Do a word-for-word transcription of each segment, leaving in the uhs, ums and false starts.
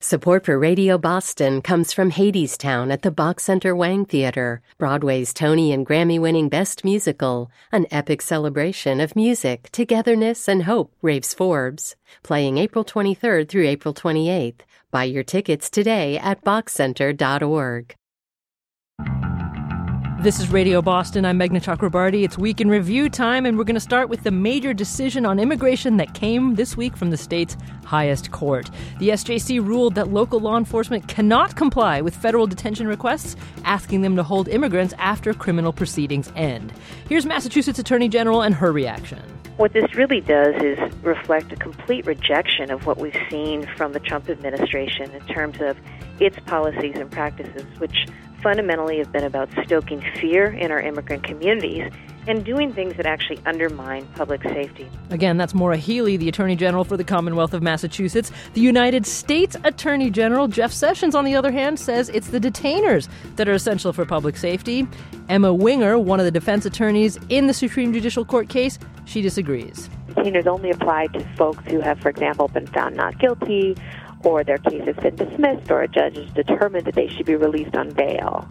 Support for Radio Boston comes from Hadestown at the Bach Center Wang Theater, Broadway's Tony and Grammy-winning Best Musical, an epic celebration of music, togetherness, and hope, raves Forbes. Playing April twenty-third through April twenty-eighth. Buy your tickets today at bach center dot org. This is Radio Boston. I'm Meghna Chakrabarty. It's Week in Review time, and we're going to start with the major decision on immigration that came this week from the state's highest court. The S J C ruled that local law enforcement cannot comply with federal detention requests, asking them to hold immigrants after criminal proceedings end. Here's Massachusetts Attorney General and her reaction. What this really does is reflect a complete rejection of what we've seen from the Trump administration in terms of its policies and practices, which fundamentally have been about stoking fear in our immigrant communities and doing things that actually undermine public safety. Again, that's Maura Healey, the Attorney General for the Commonwealth of Massachusetts. The United States Attorney General, Jeff Sessions, on the other hand, says it's the detainers that are essential for public safety. Emma Winger, one of the defense attorneys in the Supreme Judicial Court case, she disagrees. Detainers only apply to folks who have, for example, been found not guilty, or their case has been dismissed, or a judge has determined that they should be released on bail.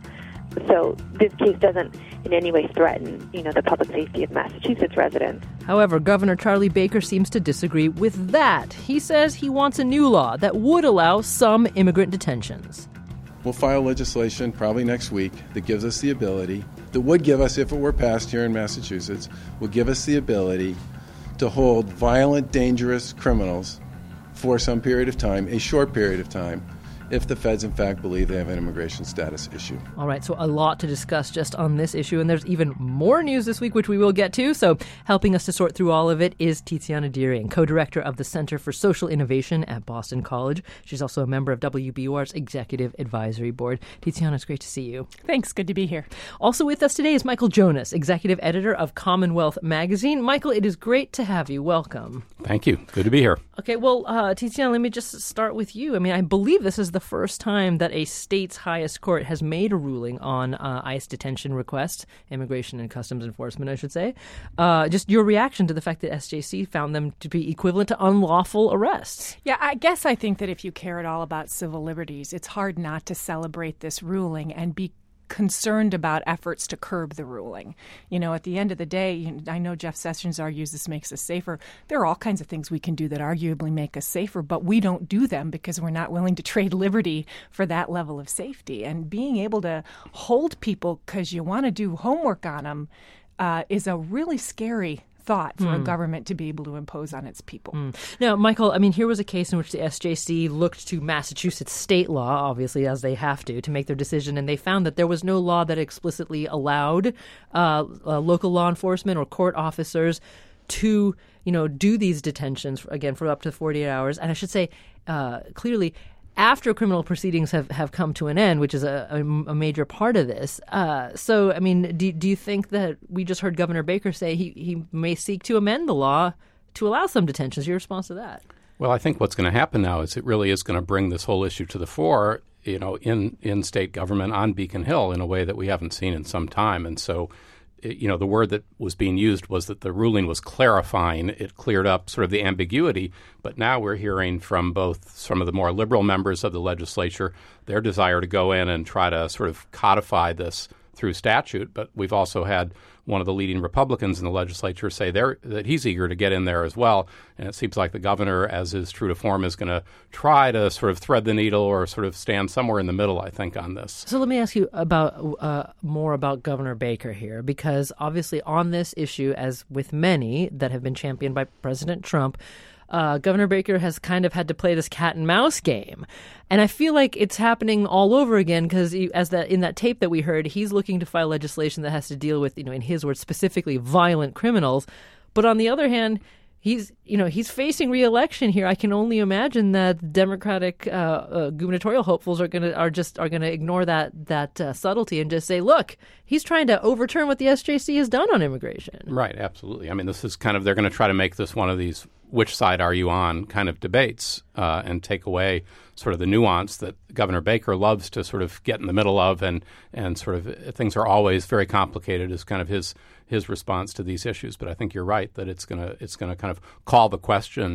So this case doesn't in any way threaten, you know, the public safety of Massachusetts residents. However, Governor Charlie Baker seems to disagree with that. He says he wants a new law that would allow some immigrant detentions. We'll file legislation probably next week that gives us the ability, that would give us, if it were passed here in Massachusetts, would give us the ability to hold violent, dangerous criminals for some period of time, a short period of time, if the feds, in fact, believe they have an immigration status issue. All right, so a lot to discuss just on this issue, and there's even more news this week, which we will get to. So helping us to sort through all of it is Tiziana Deering, co-director of the Center for Social Innovation at Boston College. She's also a member of W B U R's Executive Advisory Board. Tiziana, it's great to see you. Thanks, good to be here. Also with us today is Michael Jonas, executive editor of Commonwealth Magazine. Michael, it is great to have you. Welcome. Thank you. Good to be here. Okay, well, uh, Tiziana, let me just start with you. I mean, I believe this is the first time that a state's highest court has made a ruling on uh, ICE detention requests, Immigration and Customs Enforcement, I should say. Uh, just your reaction to the fact that S J C found them to be equivalent to unlawful arrests. Yeah, I guess I think that if you care at all about civil liberties, it's hard not to celebrate this ruling and be concerned about efforts to curb the ruling. You know, at the end of the day, I know Jeff Sessions argues this makes us safer. There are all kinds of things we can do that arguably make us safer, but we don't do them because we're not willing to trade liberty for that level of safety. And being able to hold people because you want to do homework on them uh, is a really scary thought for mm. a government to be able to impose on its people. Mm. Now, Michael, I mean, here was a case in which the S J C looked to Massachusetts state law, obviously, as they have to, to make their decision, and they found that there was no law that explicitly allowed uh, uh, local law enforcement or court officers to, you know, do these detentions, again, for up to forty-eight hours. And I should say, uh, clearly, after criminal proceedings have, have come to an end, which is a, a, a major part of this. Uh, so, I mean, do, do you think that we just heard Governor Baker say he, he may seek to amend the law to allow some detentions? Your response to that? Well, I think what's going to happen now is it really is going to bring this whole issue to the fore, you know, in, in state government on Beacon Hill in a way that we haven't seen in some time. And so, you know, the word that was being used was that the ruling was clarifying. It cleared up sort of the ambiguity. But now we're hearing from both some of the more liberal members of the legislature their desire to go in and try to sort of codify this through statute. But we've also had one of the leading Republicans in the legislature say they're, that he's eager to get in there as well. And it seems like the governor, as is true to form, is going to try to sort of thread the needle or sort of stand somewhere in the middle, I think, on this. So let me ask you about uh, more about Governor Baker here, because obviously on this issue, as with many that have been championed by President Trump, Uh, Governor Baker has kind of had to play this cat and mouse game. And I feel like it's happening all over again because as that in that tape that we heard, he's looking to file legislation that has to deal with, you know, in his words, specifically violent criminals. But on the other hand, he's, you know, he's facing re-election here. I can only imagine that Democratic uh, uh, gubernatorial hopefuls are going to are just are going to ignore that that uh, subtlety and just say, look, he's trying to overturn what the S J C has done on immigration. Right. Absolutely. I mean, this is kind of they're going to try to make this one of these which side are you on kind of debates uh, and take away sort of the nuance that Governor Baker loves to sort of get in the middle of and and sort of things are always very complicated is kind of his his response to these issues. But I think you're right that it's going to it's going to kind of call the question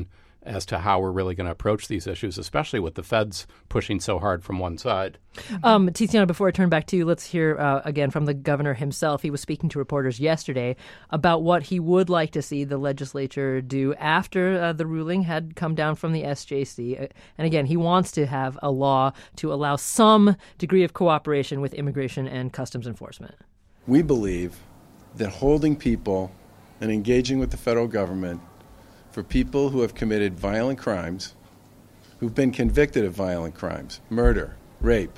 as to how we're really going to approach these issues, especially with the feds pushing so hard from one side. Um, Tiziana, before I turn back to you, let's hear uh, again from the governor himself. He was speaking to reporters yesterday about what he would like to see the legislature do after uh, the ruling had come down from the S J C. And again, he wants to have a law to allow some degree of cooperation with immigration and customs enforcement. We believe that holding people and engaging with the federal government for people who have committed violent crimes, who've been convicted of violent crimes, murder, rape,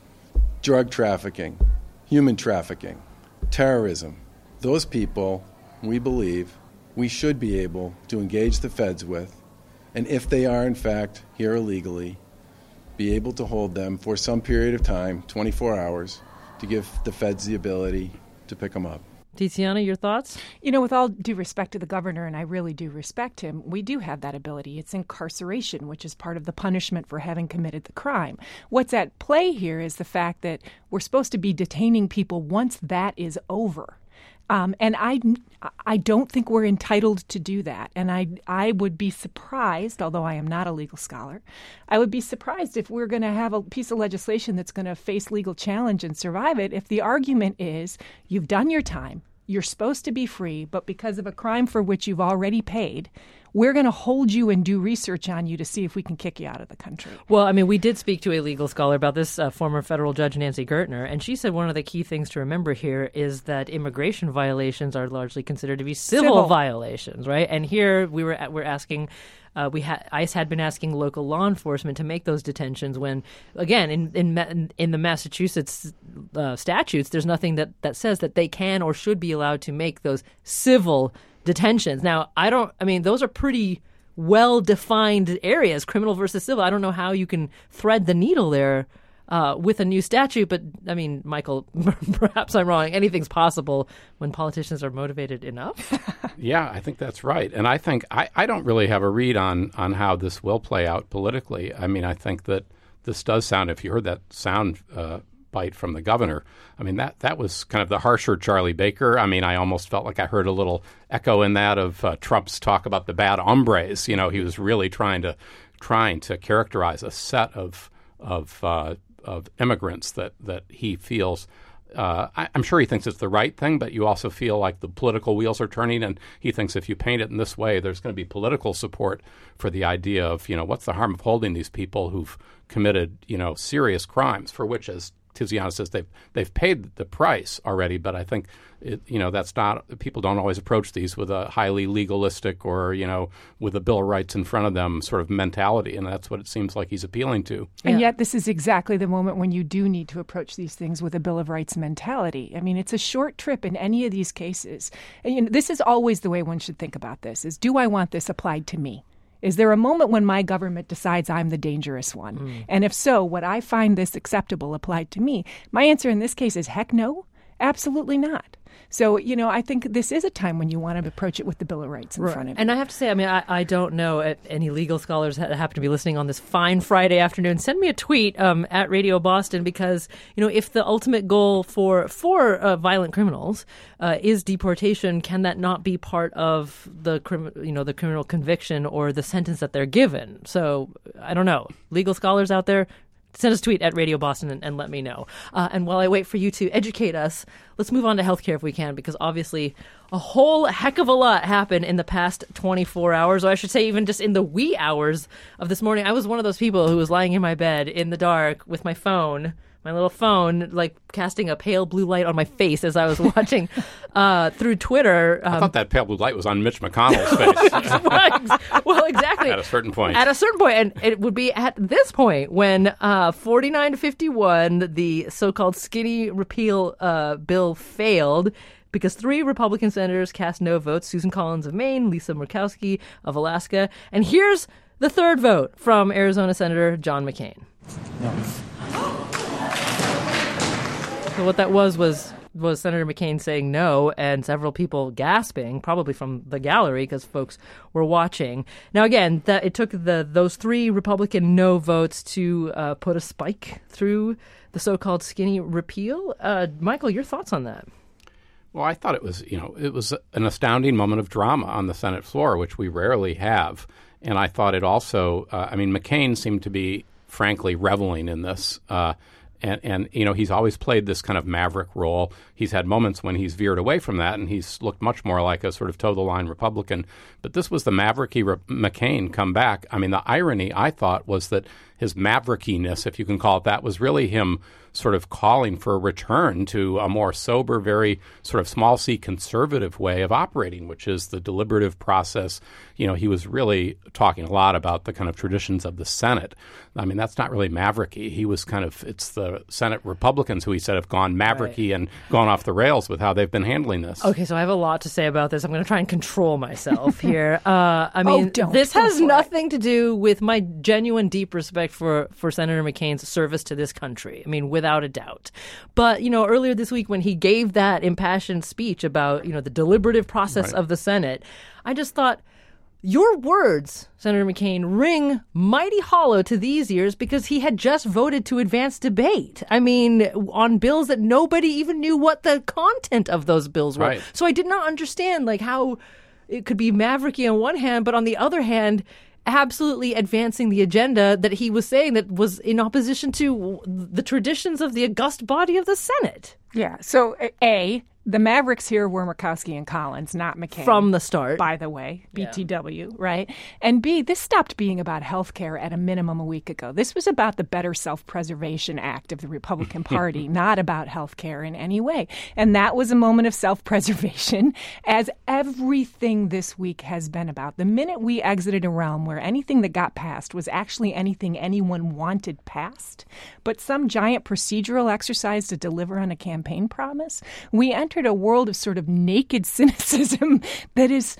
drug trafficking, human trafficking, terrorism, those people, we believe, we should be able to engage the feds with, and if they are in fact here illegally, be able to hold them for some period of time, twenty-four hours, to give the feds the ability to pick them up. Tiziana, your thoughts? You know, with all due respect to the governor, and I really do respect him, we do have that ability. It's incarceration, which is part of the punishment for having committed the crime. What's at play here is the fact that we're supposed to be detaining people once that is over. Um, and I, I don't think we're entitled to do that. And I, I would be surprised, although I am not a legal scholar, I would be surprised if we're going to have a piece of legislation that's going to face legal challenge and survive it if the argument is you've done your time, you're supposed to be free, but because of a crime for which you've already paid, we're going to hold you and do research on you to see if we can kick you out of the country. Well, I mean, we did speak to a legal scholar about this, uh, former federal judge Nancy Gertner, and she said one of the key things to remember here is that immigration violations are largely considered to be civil, civil. violations, right? And here we were we're asking. Uh, we ha- ICE had been asking local law enforcement to make those detentions when, again, in in, in the Massachusetts uh, statutes, there's nothing that, that says that they can or should be allowed to make those civil detentions. Now, I don't, I mean, those are pretty well-defined areas, criminal versus civil. I don't know how you can thread the needle there uh, with a new statute, but, I mean, Michael, perhaps I'm wrong. Anything's possible when politicians are motivated enough. Yeah, I think that's right. And I think I, I don't really have a read on, on how this will play out politically. I mean, I think that this does sound, if you heard that sound uh, bite from the governor, I mean, that, that was kind of the harsher Charlie Baker. I mean, I almost felt like I heard a little echo in that of uh, Trump's talk about the bad hombres. You know, he was really trying to trying to characterize a set of of uh, of immigrants that, that he feels Uh, I, I'm sure he thinks it's the right thing, but you also feel like the political wheels are turning, and he thinks if you paint it in this way, there's going to be political support for the idea of, you know, what's the harm of holding these people who've committed, you know, serious crimes for which, as Tiziana says, they've they've paid the price already. But I think, it, you know, that's not, people don't always approach these with a highly legalistic or, you know, with a Bill of Rights in front of them sort of mentality. And that's what it seems like he's appealing to. And Yeah. yet this is exactly the moment when you do need to approach these things with a Bill of Rights mentality. I mean, it's a short trip in any of these cases. And, you know, this is always the way one should think about this, is do I want this applied to me? Is there a moment when my government decides I'm the dangerous one? Mm. And if so, would I find this acceptable applied to me? My answer in this case is heck no, absolutely not. So, you know, I think this is a time when you want to approach it with the Bill of Rights in right. front of you. And I have to say, I mean, I, I don't know if any legal scholars that happen to be listening on this fine Friday afternoon. Send me a tweet um, at Radio Boston, because, you know, if the ultimate goal for for uh, violent criminals uh, is deportation, can that not be part of the crim- you know the criminal conviction or the sentence that they're given? So I don't know. Legal scholars out there, send us a tweet at Radio Boston and, and let me know. Uh, and while I wait for you to educate us, let's move on to healthcare if we can, because obviously a whole heck of a lot happened in the past twenty-four hours, or I should say even just in the wee hours of this morning. I was one of those people who was lying in my bed in the dark with my phone, my little phone, like casting a pale blue light on my face as I was watching uh, through Twitter. Um, I thought that pale blue light was on Mitch McConnell's face. well, well, exactly. At a certain point. At a certain point. And it would be at this point when uh, forty-nine to fifty-one, the so-called skinny repeal uh, bill failed, because three Republican senators cast no votes: Susan Collins of Maine, Lisa Murkowski of Alaska. And here's the third vote from Arizona Senator John McCain. No. So what that was was was Senator McCain saying no, and several people gasping, probably from the gallery because folks were watching. Now, again, that it took the those three Republican no votes to uh, put a spike through the so-called skinny repeal. Uh, Michael, your thoughts on that? Well, I thought it was, you know, it was an astounding moment of drama on the Senate floor, which we rarely have. And I thought it also, uh, I mean, McCain seemed to be, frankly, reveling in this. Uh, and, and, you know, he's always played this kind of maverick role. He's had moments when he's veered away from that, and he's looked much more like a sort of toe-the-line Republican. But this was the mavericky Re- McCain come back. I mean, the irony, I thought, was that his maverickiness, if you can call it that, was really him sort of calling for a return to a more sober, very sort of small c conservative way of operating, which is the deliberative process. You know, he was really talking a lot about the kind of traditions of the Senate. I mean, that's not really mavericky. He was kind of, it's the Senate Republicans who he said have gone mavericky right. and gone off the rails with how they've been handling this. Okay, so I have a lot to say about this. I'm going to try and control myself here. Uh, I mean, oh, don't. this Go has for nothing it. to do with my genuine deep respect for, for Senator McCain's service to this country. I mean, without a doubt. But, you know, earlier this week when he gave that impassioned speech about, you know, the deliberative process right. of the Senate, I just thought, your words, Senator McCain, ring mighty hollow to these ears because he had just voted to advance debate. I mean, on bills that nobody even knew what the content of those bills were. Right. So I did not understand, like, how it could be mavericky on one hand, but on the other hand, absolutely advancing the agenda that he was saying that was in opposition to the traditions of the august body of the Senate. Yeah. So, A, the Mavericks here were Murkowski and Collins, not McCain. From the start. By the way, B T W, yeah. right? And B, this stopped being about health care at a minimum a week ago. This was about the Better Self-Preservation Act of the Republican Party, not about health care in any way. And that was a moment of self-preservation, as everything this week has been about. The minute we exited a realm where anything that got passed was actually anything anyone wanted passed, but some giant procedural exercise to deliver on a campaign promise, we entered a world of sort of naked cynicism that is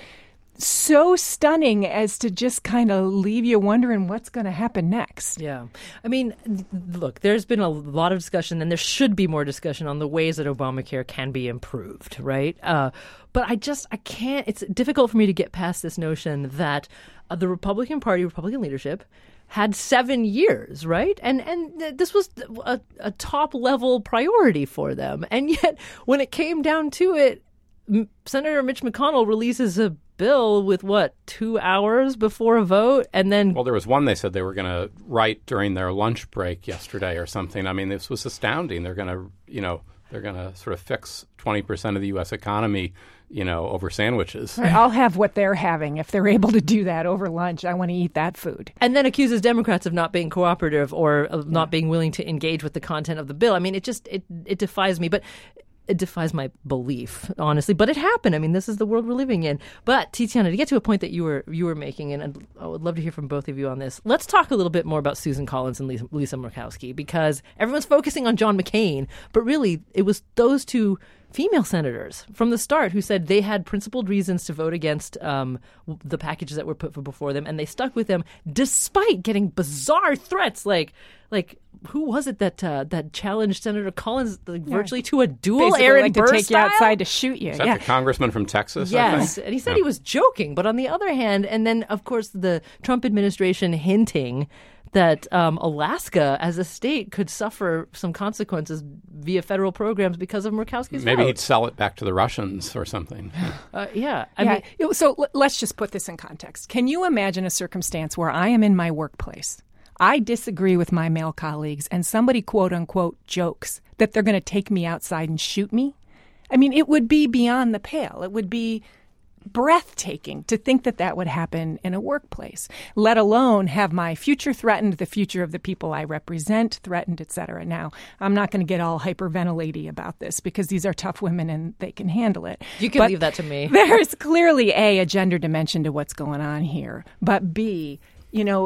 so stunning as to just kind of leave you wondering what's going to happen next. Yeah. I mean, look, there's been a lot of discussion, and there should be more discussion on the ways that Obamacare can be improved, right? Uh, but I just, I can't, it's difficult for me to get past this notion that uh, the Republican Party, Republican leadership, had seven years, right? And and th- this was a, a top-level priority for them. And yet, when it came down to it, M- Senator Mitch McConnell releases a bill with, what, two hours before a vote? And then... Well, there was one they said they were going to write during their lunch break yesterday or something. I mean, this was astounding. They're going to, you know, they're going to sort of fix twenty percent of the U S economy, you know, over sandwiches. Right, I'll have what they're having. If they're able to do that over lunch, I want to eat that food. And then accuses Democrats of not being cooperative or of not being willing to engage with the content of the bill. I mean, it just, it, it defies me. But it defies my belief, honestly. But it happened. I mean, this is the world we're living in. But, Tiziana, to get to a point that you were you were making, and I would love to hear from both of you on this, let's talk a little bit more about Susan Collins and Lisa, Lisa Murkowski, because everyone's focusing on John McCain, but really it was those two female senators from the start who said they had principled reasons to vote against um, the packages that were put before them, and they stuck with them despite getting bizarre threats like like who was it that uh, that challenged Senator Collins like, yeah. virtually to a duel? Basically, Aaron like Burr to take style? you outside to shoot you. Is that yeah. the congressman from Texas? Yes, I think? and he said yeah. he was joking. But on the other hand, and then of course the Trump administration hinting that um, Alaska as a state could suffer some consequences via federal programs because of Murkowski's Maybe vote. he'd sell it back to the Russians or something. Uh, yeah. I yeah. mean, so l- let's just put this in context. Can you imagine a circumstance where I am in my workplace, I disagree with my male colleagues, and somebody, quote unquote, jokes that they're going to take me outside and shoot me? I mean, it would be beyond the pale. It would be breathtaking to think that that would happen in a workplace, let alone have my future threatened, the future of the people I represent threatened, et cetera. Now, I'm not going to get all hyperventilating about this because these are tough women and they can handle it. You can but leave that to me. There's clearly, A, a gender dimension to what's going on here, but B, you know,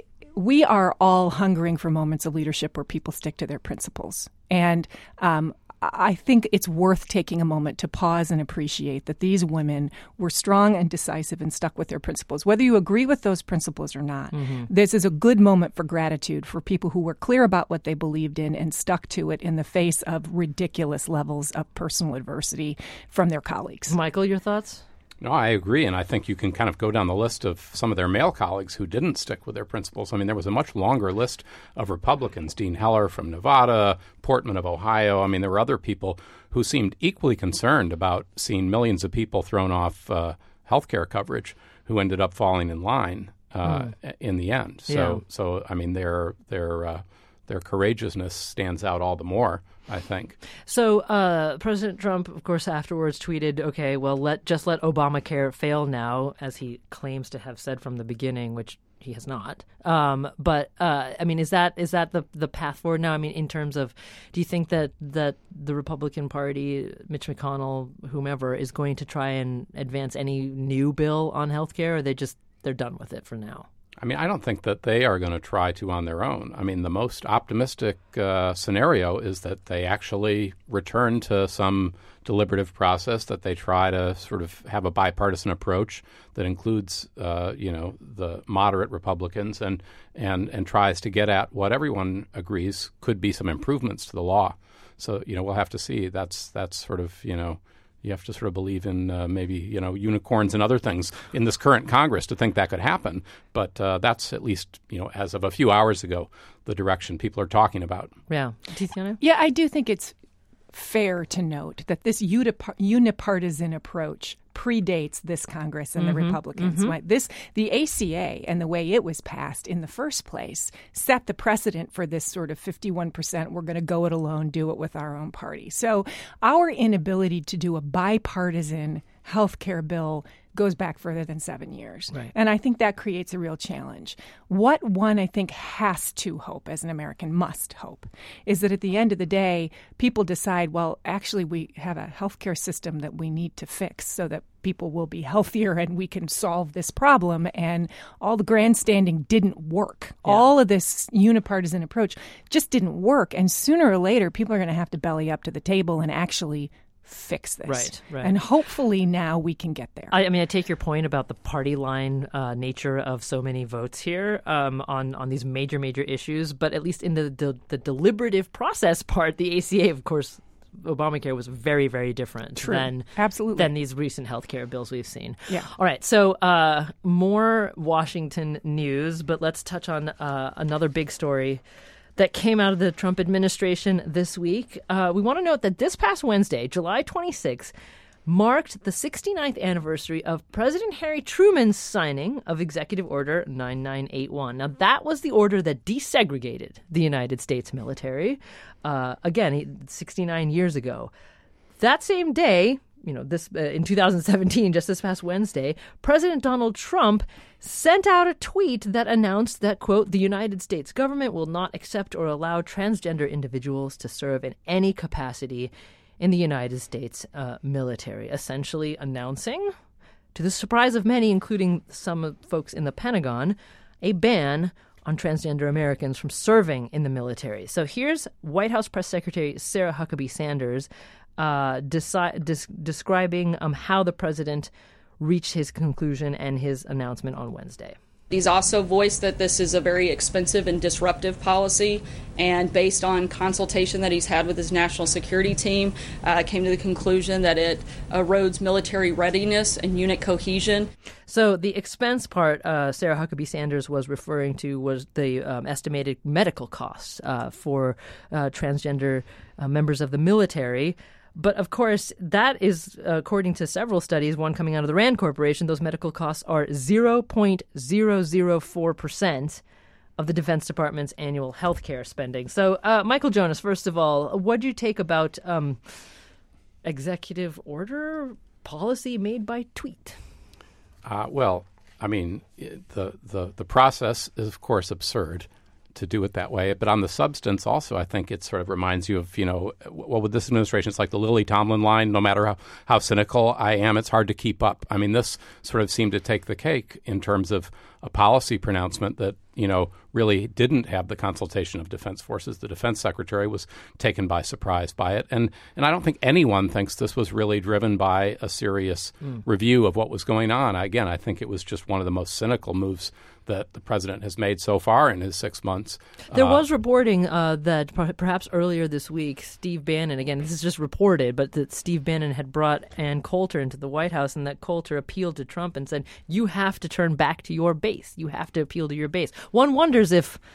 we are all hungering for moments of leadership where people stick to their principles. And um, I think it's worth taking a moment to pause and appreciate that these women were strong and decisive and stuck with their principles. Whether you agree with those principles or not, mm-hmm. this is a good moment for gratitude for people who were clear about what they believed in and stuck to it in the face of ridiculous levels of personal adversity from their colleagues. Michael, your thoughts? No, I agree, and I think you can kind of go down the list of some of their male colleagues who didn't stick with their principles. I mean, there was a much longer list of Republicans, Dean Heller from Nevada, Portman of Ohio. I mean, there were other people who seemed equally concerned about seeing millions of people thrown off uh, health care coverage who ended up falling in line. uh, Mm. in the end. So, Yeah. so I mean, their their uh, their courageousness stands out all the more, I think. So uh, President Trump, of course, afterwards tweeted, okay, well, let just let Obamacare fail now, as he claims to have said from the beginning, which he has not. Um, but, uh, I mean, is that is that the the path forward now? I mean, in terms of, do you think that, that the Republican Party, Mitch McConnell, whomever, is going to try and advance any new bill on health care, or are they just, they're done with it for now? I mean, I don't think that they are going to try to on their own. I mean, the most optimistic uh, scenario is that they actually return to some deliberative process, that they try to sort of have a bipartisan approach that includes, uh, you know, the moderate Republicans and, and, and tries to get at what everyone agrees could be some improvements to the law. So, you know, we'll have to see. That's that's sort of, you know, you have to sort of believe in uh, maybe, you know, unicorns and other things in this current Congress to think that could happen. But uh, that's at least, you know, as of a few hours ago, the direction people are talking about. Yeah. Tiziana? Yeah, I do think it's fair to note that this unipar- unipartisan approach predates this Congress and Mm-hmm, the Republicans. mm-hmm. This the A C A and the way it was passed in the first place set the precedent for this sort of fifty-one percent we're going to go it alone, do it with our own party. So our inability to do a bipartisan health care bill goes back further than seven years. Right. And I think that creates a real challenge. What one, I think, has to hope, as an American must hope, is that at the end of the day, people decide, well, actually, we have a healthcare system that we need to fix so that people will be healthier and we can solve this problem. And all the grandstanding didn't work. Yeah. All of this unipartisan approach just didn't work. And sooner or later, people are going to have to belly up to the table and actually fix this. Right, right. And hopefully now we can get there. I, I mean, I take your point about the party line uh, nature of so many votes here um, on on these major, major issues. But at least in the, the the deliberative process part, the A C A, of course, Obamacare was very, very different True. than Absolutely. than these recent healthcare bills we've seen. Yeah. All right. So uh, more Washington news, but let's touch on uh, another big story that came out of the Trump administration this week. Uh, we want to note that this past Wednesday, July twenty-sixth, marked the sixty-ninth anniversary of President Harry Truman's signing of Executive Order nine nine eight one. Now, that was the order that desegregated the United States military, uh, again, sixty-nine years ago. That same day, you know, this uh, in two thousand seventeen, just this past Wednesday, President Donald Trump sent out a tweet that announced that, quote, the United States government will not accept or allow transgender individuals to serve in any capacity in the United States uh, military, essentially announcing, to the surprise of many, including some folks in the Pentagon, a ban on transgender Americans from serving in the military. So here's White House Press Secretary Sarah Huckabee Sanders uh, deci- des- describing um, how the president reached his conclusion and his announcement on Wednesday. He's also voiced that this is a very expensive and disruptive policy, and based on consultation that he's had with his national security team, uh, came to the conclusion that it erodes military readiness and unit cohesion. So the expense part uh, Sarah Huckabee Sanders was referring to was the um, estimated medical costs uh, for uh, transgender uh, members of the military. But, of course, that is, according to several studies, one coming out of the RAND Corporation, those medical costs are zero point zero zero four percent of the Defense Department's annual health care spending. So, uh, Michael Jonas, first of all, what do you take about um, executive order policy made by tweet? Uh, well, I mean, the, the, the process is, of course, absurd to do it that way. But on the substance also, I think it sort of reminds you of, you know, well, with this administration, it's like the Lily Tomlin line, no matter how, how cynical I am, it's hard to keep up. I mean, this sort of seemed to take the cake in terms of a policy pronouncement that, you know, really didn't have the consultation of defense forces. The defense secretary was taken by surprise by it. And and I don't think anyone thinks this was really driven by a serious mm. review of what was going on. Again, I think it was just one of the most cynical moves that the president has made so far in his six months. There uh, was reporting uh, that per- perhaps earlier this week, Steve Bannon, again, this is just reported, but that Steve Bannon had brought Ann Coulter into the White House and that Coulter appealed to Trump and said, you have to turn back to your base. You have to appeal to your base. One wonders if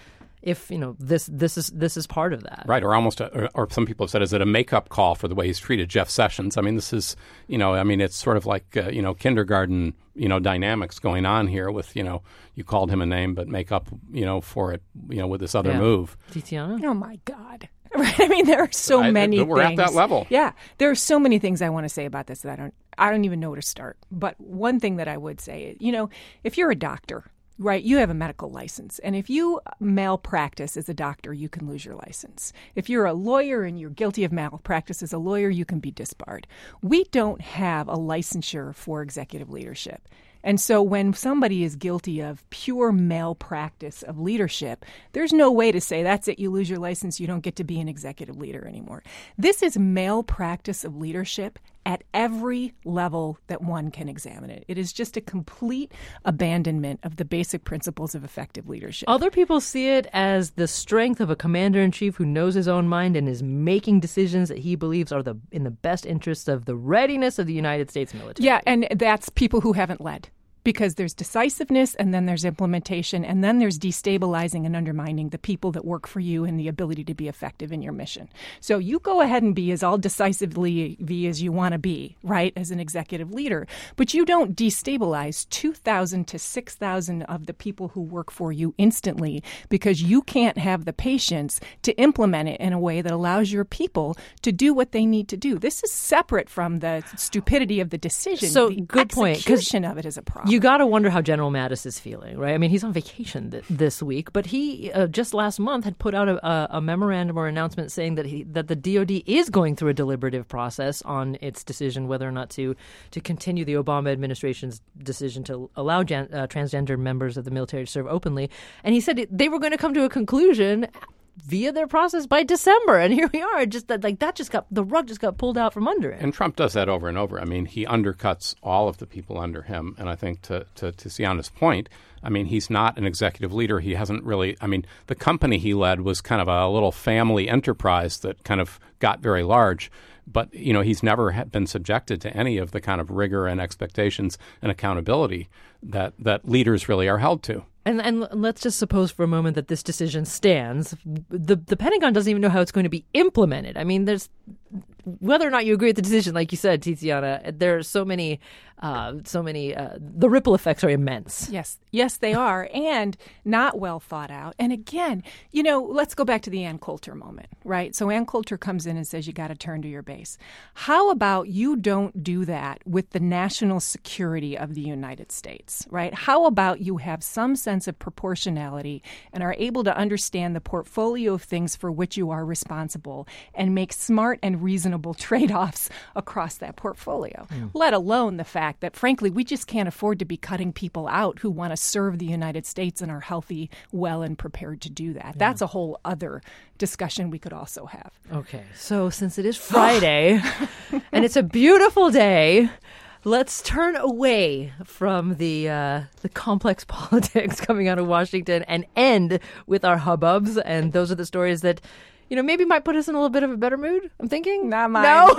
if you know this this is this is part of that. Right, or almost, a, or, or some people have said, is it a make-up call for the way he's treated Jeff Sessions? I mean, this is, you know, I mean, it's sort of like, uh, you know, kindergarten, you know, dynamics going on here with, you know, you called him a name, but make up, you know, for it, you know, with this other yeah. move. Tiziana? Oh, my God. I mean, there are so I, many we're things. We're at that level. Yeah. There are so many things I want to say about this that I don't, I don't even know where to start. But one thing that I would say is, you know, if you're a doctor, right, you have a medical license. And if you malpractice as a doctor, you can lose your license. If you're a lawyer and you're guilty of malpractice as a lawyer, you can be disbarred. We don't have a licensure for executive leadership. And so when somebody is guilty of pure malpractice of leadership, there's no way to say, that's it, you lose your license, you don't get to be an executive leader anymore. This is malpractice of leadership at every level that one can examine it. It is just a complete abandonment of the basic principles of effective leadership. Other people see it as the strength of a commander-in-chief who knows his own mind and is making decisions that he believes are the in the best interest of the readiness of the United States military. Yeah, and that's people who haven't led. Because there's decisiveness, and then there's implementation, and then there's destabilizing and undermining the people that work for you and the ability to be effective in your mission. So you go ahead and be as all decisively as you want to be, right, as an executive leader. But you don't destabilize two thousand to six thousand of the people who work for you instantly because you can't have the patience to implement it in a way that allows your people to do what they need to do. This is separate from the stupidity of the decision. So the good point. Execution of it is a problem. You got to wonder how General Mattis is feeling, right? I mean, he's on vacation th- this week, but he uh, just last month had put out a, a, a memorandum or announcement saying that he that the D O D is going through a deliberative process on its decision whether or not to to continue the Obama administration's decision to allow gen- uh, transgender members of the military to serve openly. And he said it, they were going to come to a conclusion via their process by December, and here we are. Just that, like that, just got the rug just got pulled out from under it. And Trump does that over and over. I mean, he undercuts all of the people under him. And I think to to to Tiziana's point, I mean, he's not an executive leader. He hasn't really. I mean, the company he led was kind of a little family enterprise that kind of got very large. But, you know, he's never ha- been subjected to any of the kind of rigor and expectations and accountability that, that leaders really are held to. And and let's just suppose for a moment that this decision stands. The the Pentagon doesn't even know how it's going to be implemented. I mean, there's whether or not you agree with the decision, like you said, Tiziana, there are so many, uh, so many. Uh, the ripple effects are immense. Yes, yes, they are, and not well thought out. And again, you know, let's go back to the Ann Coulter moment, right? So Ann Coulter comes in and says you got to turn to your base. How about you don't do that with the national security of the United States, right? How about you have some sense of proportionality and are able to understand the portfolio of things for which you are responsible and make smart and reasonable trade-offs across that portfolio, mm. let alone the fact that, frankly, we just can't afford to be cutting people out who want to serve the United States and are healthy, well, and prepared to do that. Yeah. That's a whole other discussion we could also have. Okay, so since it is Friday and it's a beautiful day, let's turn away from the uh, the complex politics coming out of Washington and end with our hubbubs. And those are the stories that, you know, maybe might put us in a little bit of a better mood, I'm thinking. Not mine. No?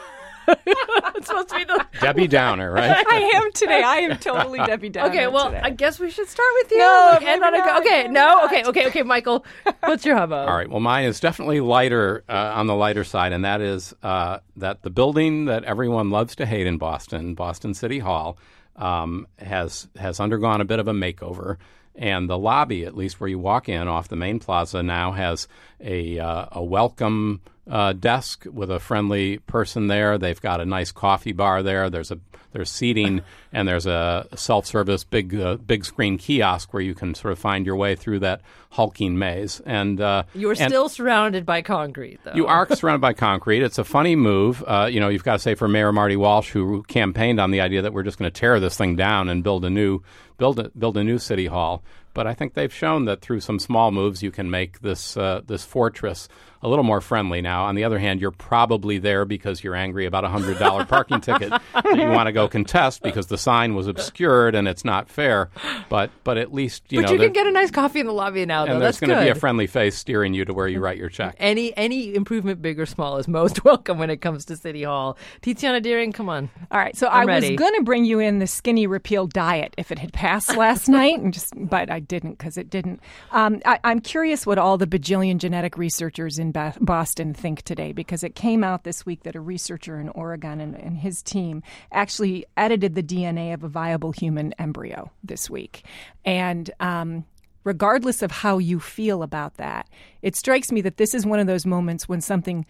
It's supposed to be the Debbie Downer, right? I am today. I am totally Debbie Downer. Okay, well, today. I guess we should start with you. No, End on a go- not, okay, no, not. okay, okay, okay, Michael. What's your hubbub? All right. Well, mine is definitely lighter uh, on the lighter side, and that is uh, that the building that everyone loves to hate in Boston, Boston City Hall, um, has has undergone a bit of a makeover. And the lobby, at least where you walk in off the main plaza, now has a uh, a welcome uh, desk with a friendly person there. They've got a nice coffee bar there. There's a there's seating, and there's a self-service big uh, big screen kiosk where you can sort of find your way through that hulking maze. And uh, you're and still surrounded by concrete, though. You are surrounded by concrete. It's a funny move. Uh, you know, you've got to say for Mayor Marty Walsh, who campaigned on the idea that we're just going to tear this thing down and build a new build a, build a new city hall. But I think they've shown that through some small moves, you can make this uh, this fortress a little more friendly. Now, on the other hand, you're probably there because you're angry about a one hundred dollars parking ticket that you want to go contest because the sign was obscured and it's not fair. But but at least, you but know. But you there, can get a nice coffee in the lobby now, though. And That's there's going to be a good. friendly face steering you to where you write your check. Any any improvement, big or small, is most welcome when it comes to City Hall. Tiziana Deering, come on. All right, so I'm I ready. was going to bring you in the skinny repeal diet if it had passed last night, and just but I it didn't, because it didn't. Um, I, I'm curious what all the bajillion genetic researchers in ba- Boston think today, because it came out this week that a researcher in Oregon and, and his team actually edited the D N A of a viable human embryo this week. And um, regardless of how you feel about that, it strikes me that this is one of those moments when something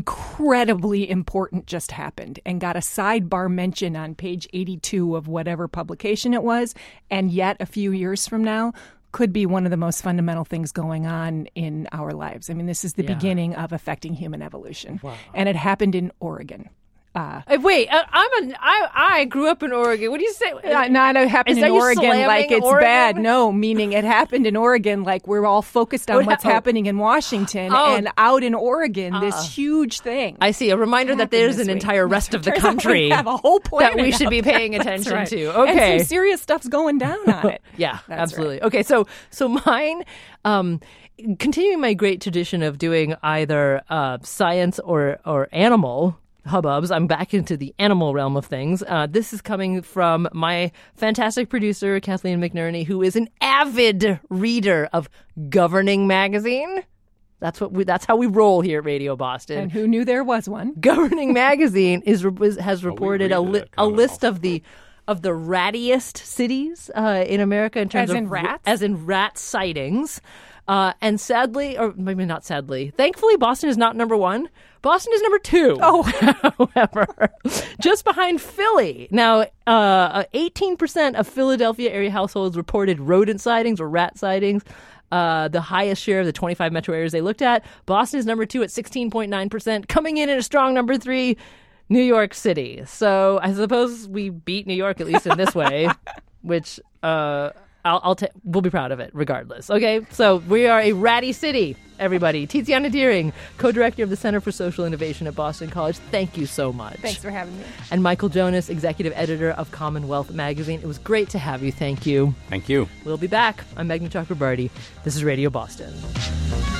incredibly important just happened and got a sidebar mention on page eighty-two of whatever publication it was, and yet a few years from now could be one of the most fundamental things going on in our lives. I mean, this is the yeah. beginning of affecting human evolution. Wow. And it happened in Oregon. Uh, Wait, I'm a, I, I grew up in Oregon. What do you say? Not, not it happened in Oregon like it's Oregon? Bad. No, meaning it happened in Oregon like we're all focused on what's happening in Washington, oh. and out in Oregon, uh, this huge thing. I see. A reminder that there's an week. entire rest of the country have a whole that we should be paying attention right. to. Okay, and some serious stuff's going down on it. yeah, That's absolutely. Right. Okay, so so mine. Um, continuing my great tradition of doing either uh, science or or animal hubbubs, I'm back into the animal realm of things. Uh, this is coming from my fantastic producer, Kathleen McNerney, who is an avid reader of Governing Magazine. That's what we, that's how we roll here at Radio Boston. And who knew there was one? Governing Magazine is, is has reported oh, we a, li- a list of the of the rattiest cities uh, in America in terms as of in rats, as in rat sightings. Uh, and sadly, or maybe not sadly, thankfully, Boston is not number one. Boston is number two. Oh, however, just behind Philly. Now, uh, eighteen percent of Philadelphia area households reported rodent sightings or rat sightings. Uh, the highest share of the twenty-five metro areas they looked at. Boston is number two at sixteen point nine percent. Coming in at a strong number three, New York City. So I suppose we beat New York, at least in this way, which... Uh, I'll, I'll ta- we'll be proud of it regardless. Okay, so we are a ratty city, everybody. Tiziana Deering, co-director of the Center for Social Innovation at Boston College. Thank you so much. Thanks for having me. And Michael Jonas, executive editor of Commonwealth Magazine. It was great to have you. Thank you. Thank you. We'll be back. I'm Meghna Chakrabarty. This is Radio Boston.